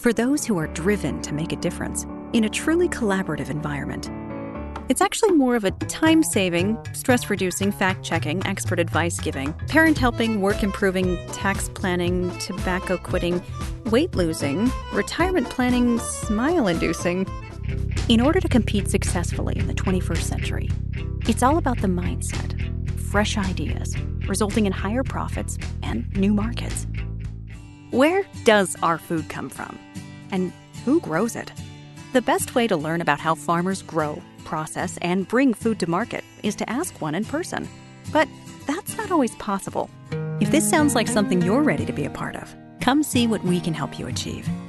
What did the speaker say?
for those who are driven to make a difference in a truly collaborative environment. It's actually more of a time-saving, stress-reducing, fact-checking, expert advice-giving, parent-helping, work-improving, tax planning, tobacco quitting, weight-losing, retirement planning, smile-inducing. In order to compete successfully in the 21st century, it's all about the mindset, fresh ideas, resulting in higher profits and new markets. Where does our food come from? And who grows it? The best way to learn about how farmers grow, process, and bring food to market is to ask one in person. But that's not always possible. If this sounds like something you're ready to be a part of, come see what we can help you achieve.